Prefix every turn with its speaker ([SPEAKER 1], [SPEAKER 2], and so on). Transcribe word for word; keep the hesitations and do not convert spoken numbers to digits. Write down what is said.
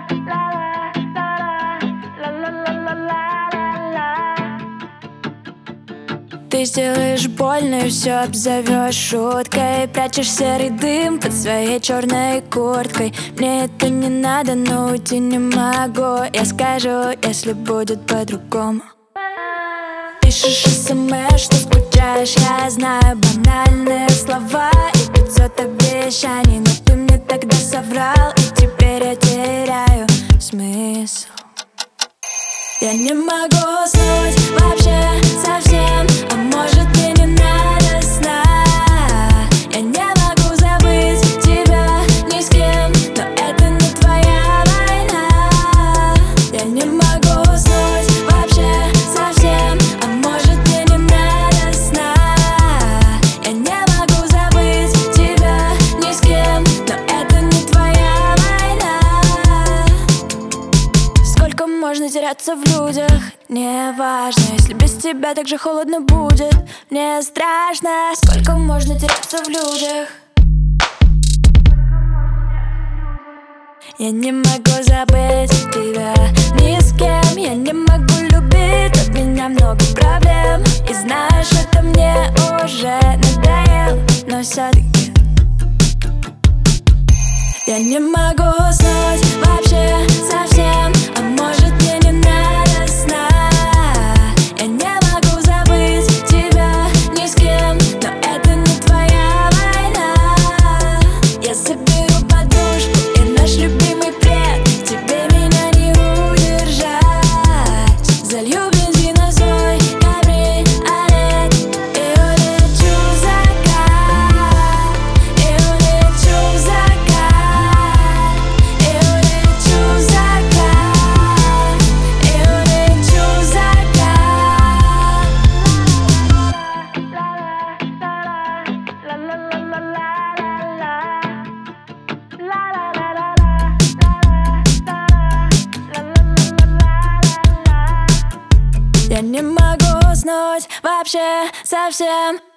[SPEAKER 1] Ты сделаешь больно и все обзовешь шуткой. Прячешь серый дым под своей черной курткой. Мне это не надо, но уйти не могу. Я скажу, если будет по-другому. Пишешь смс, что скучаешь, я знаю банальные слова и пятьсот обещаний, но ты мне тогда соврал, и теперь я теряю смысл. Я не могу уснуть вообще совсем, а может мне не надо сна. Я не могу забыть тебя ни с кем, но это не твоя война. Я не могу уснуть вообще совсем, а может мне не надо сна. Я не могу забыть тебя ни с кем, но это не твоя война. Сколько можно теряться в людях, неважно, если без тебя так же холодно будет. Мне страшно, сколько можно теряться в людях. Я не могу забыть тебя ни с кем. Я не могу любить, от меня много проблем. И знаешь, это мне уже надоело, но все-таки я не могу уснуть вообще совсем, а может мне не надо сна. Я не могу забыть тебя ни с кем, но это не твоя война. Я заберу подушку и наш любимый плед, тебе меня не удержать. Залью бензин на свой кабриолет и улечу в закат, и улечу в закат, и улечу в закат, и улечу в закат. Я не могу уснуть вообще совсем.